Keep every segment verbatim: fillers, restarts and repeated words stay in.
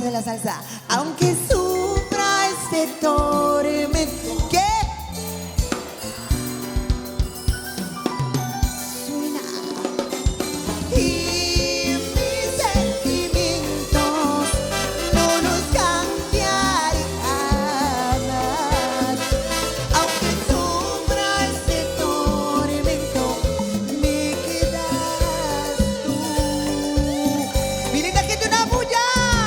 de la salsa. Aunque sufra este tormento. ¿Qué? Suena. Y mis sentimientos no los cambiaré jamás. Aunque sufra este tormento, me quedas tú. Mi linda gente, una bulla.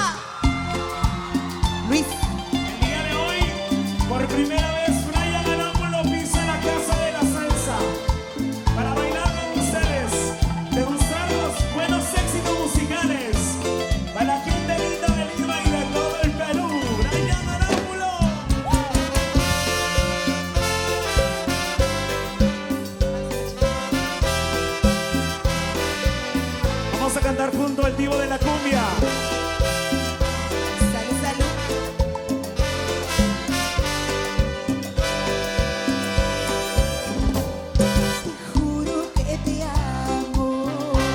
Luis. El día de hoy, por primera vez, Brian Arámbulo pisa la casa de la salsa para bailar con ustedes, degustar los buenos éxitos musicales para la gente linda de Lima y de todo el Perú. Brian Arámbulo. Vamos a cantar junto al Divo de la cumbia. Salud, salud. Te juro que te amo.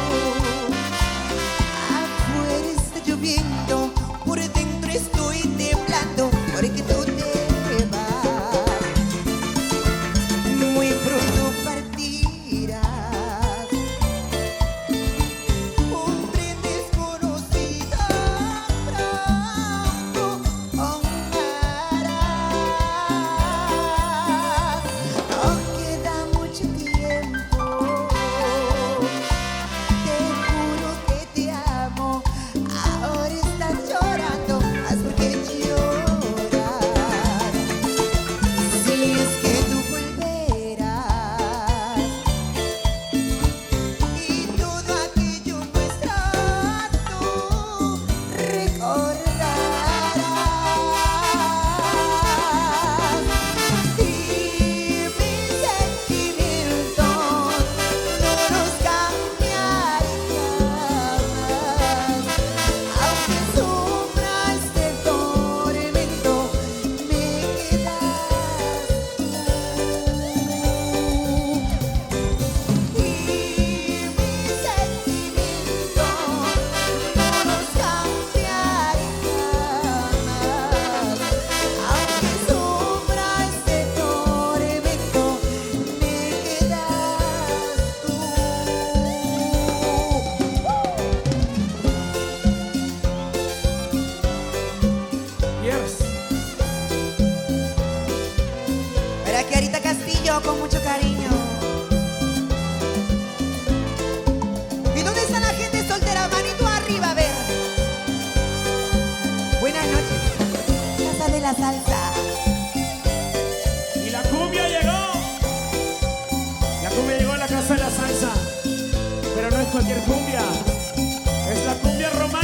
Afuera está lloviendo, por dentro estoy temblando, porque tú te vas. Muy pronto partirás. Un tren desconocido pronto honrarás. No queda mucho tiempo. Te juro que te amo. Ahora estás llorando, haz porque llorar. Si es que tú volverás y todo aquello nuestro tú recordarás. Y mis sentimientos no los cambiaré jamás. Aunque sufra este tormento, me quedas tú. Y mis sentimientos no los cambiaré jamás. Aunque sufra este tormento, me quedas tú. Yes. Para Kiarita Castillo, con mucho cariño. ¿Y dónde está la gente soltera? Manito arriba, a ver. Buenas noches, Casa de la Salsa. Y la cumbia llegó. La cumbia llegó a la casa de la salsa. Pero no es cualquier cumbia. Es la cumbia romántica.